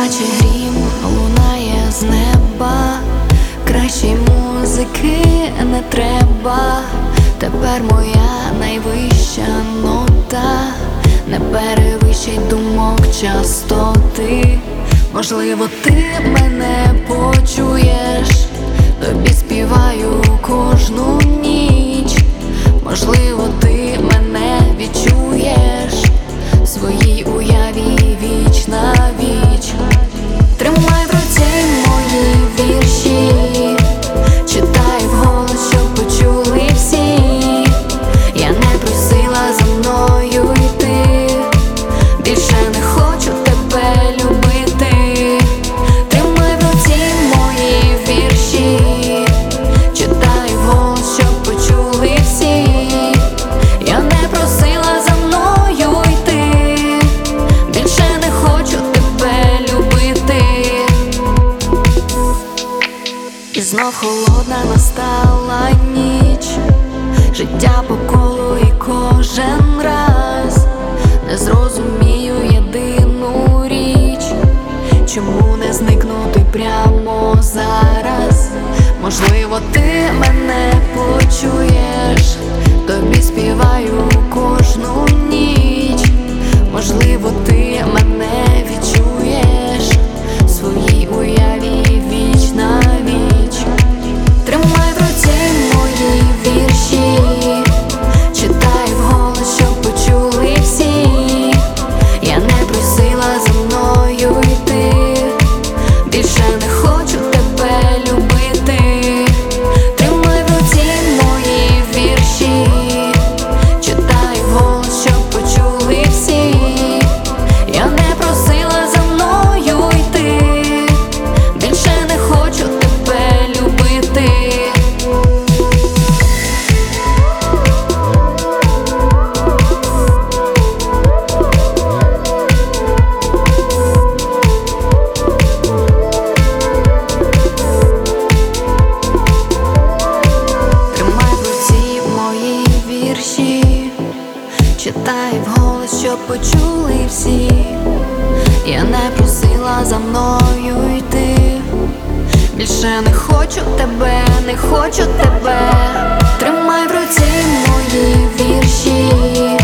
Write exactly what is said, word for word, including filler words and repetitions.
наче грім лунає з неба, кращої музики не треба. Тепер моя найвища нота не перевищить думок частоти. Можливо, ти мене почуєш, тобі співаю кожну ніч. Можливо, ти мене відчуєш в своїй уяві віч на віч. Тримай в руці мої вірші, читай вголос, щоб почули всі. Я не просила за мною йти, більше не хочу тебе любити. Тримай в руці мої вірші, читай вголос, щоб почули всі. Я не просила за мною йти, більше не хочу тебе любити. І знов холодна настала ніч, життя по колу і кожен раз не зрозумію єдину річ, чому не зникнути прямо зараз. Можливо, ти мене почуєш, тобі співаю кожну ніч. Можливо, ти мене відчуєш в своїй уяві віч на віч. Тримай в руці мої вірші, читай вголос, щоб почули всі. Я не просила за мною йти, більше не хочу тебе любити. Тримай в руці мої вірші, читай вголос, щоб почули всі. Я не просила за мною йти, більше не хочу тебе любити. Тримай в руці мої вірші, читай вголос, щоб почули всі. Я не просила за мною йти, більше не хочу тебе, не хочу тебе. Тримай в руці мої вірші,